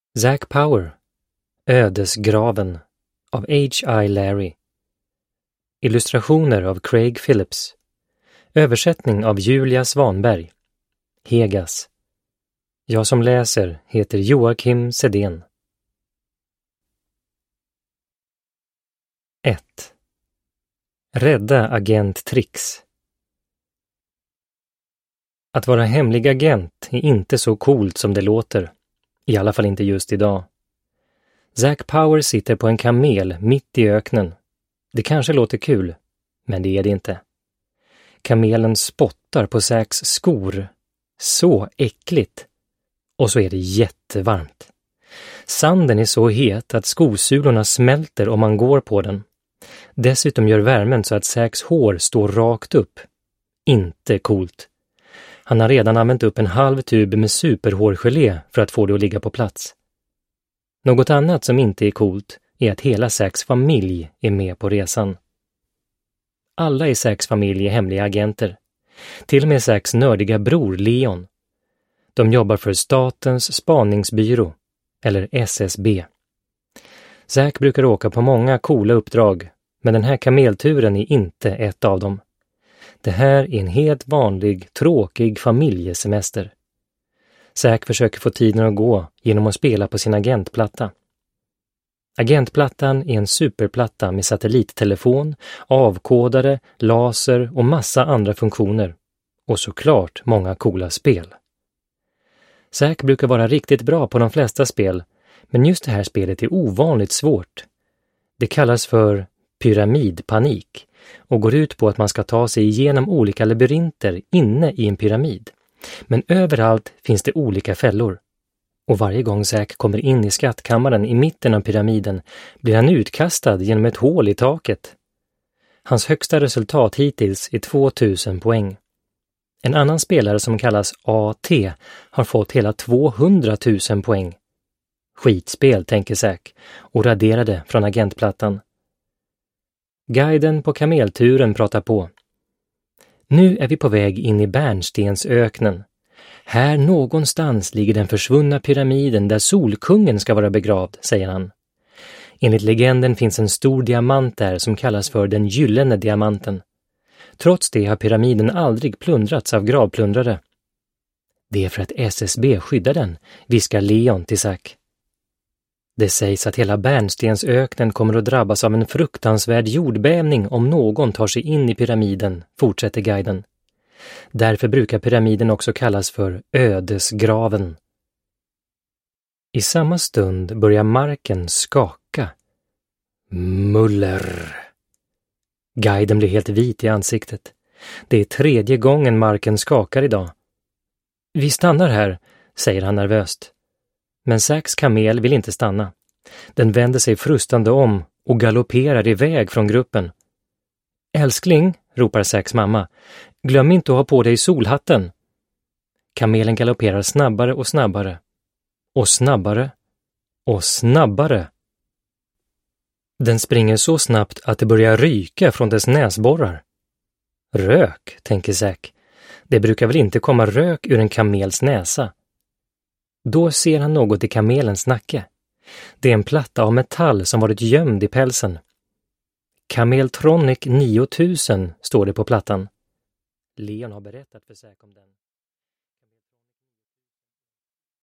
Zack Power, Ödesgraven av H.I. Larry. Illustrationer av Craig Phillips. Översättning av Julia Svanberg. Hegas. Jag som läser heter Joakim Sedén. 1. Rädda agent Trix. Att vara hemlig agent är inte så coolt som det låter. I alla fall inte just idag. Zack Power sitter på en kamel mitt i öknen. Det kanske låter kul, men det är det inte. Kamelen spottar på Zacks skor. Så äckligt. Och så är det jättevarmt. Sanden är så het att skosulorna smälter om man går på den. Dessutom gör värmen så att Zacks hår står rakt upp. Inte coolt. Han har redan använt upp en halv tub med superhårgelé för att få det att ligga på plats. Något annat som inte är coolt är att hela Zacks familj är med på resan. Alla i Zacks familj är hemliga agenter. Till och med Zacks nördiga bror Leon. De jobbar för Statens spaningsbyrå, eller SSB. Zack brukar åka på många coola uppdrag, men den här kamelturen är inte ett av dem. Det här är en helt vanlig, tråkig familjesemester. Zack försöker få tiden att gå genom att spela på sin agentplatta. Agentplattan är en superplatta med satellittelefon, avkodare, laser och massa andra funktioner. Och såklart många coola spel. Zack brukar vara riktigt bra på de flesta spel, men just det här spelet är ovanligt svårt. Det kallas för pyramidpanik och går ut på att man ska ta sig igenom olika labyrinter inne i en pyramid. Men överallt finns det olika fällor. Och varje gång Zack kommer in i skattkammaren i mitten av pyramiden blir han utkastad genom ett hål i taket. Hans högsta resultat hittills är 2000 poäng. En annan spelare som kallas AT har fått hela 200 000 poäng. Skitspel, tänker Zack, och raderade från agentplattan. Guiden på kamelturen pratar på. Nu är vi på väg in i Bärnstensöknen. Här någonstans ligger den försvunna pyramiden där Solkungen ska vara begravd, säger han. Enligt legenden finns en stor diamant där som kallas för den gyllene diamanten. Trots det har pyramiden aldrig plundrats av gravplundrare. Det är för att SSB skyddar den, viskar Leon till Zack. Det sägs att hela Bärnstensöknen kommer att drabbas av en fruktansvärd jordbävning om någon tar sig in i pyramiden, fortsätter guiden. Därför brukar pyramiden också kallas för ödesgraven. I samma stund börjar marken skaka. Muller. Guiden blir helt vit i ansiktet. Det är 3:e gången marken skakar idag. Vi stannar här, säger han nervöst. Men Zacks kamel vill inte stanna. Den vänder sig frustande om och galopperar iväg från gruppen. Älskling, ropar Zacks mamma. Glöm inte att ha på dig solhatten. Kamelen galopperar snabbare och snabbare. Och snabbare. Och snabbare. Den springer så snabbt att det börjar ryka från dess näsborrar. Rök, tänker Zack. Det brukar väl inte komma rök ur en kamels näsa. Då ser han något i kamelens nacke. Det är en platta av metall som varit gömd i pälsen. Kameltronic 9000 står det på plattan. Leon har berättat för Zack om den.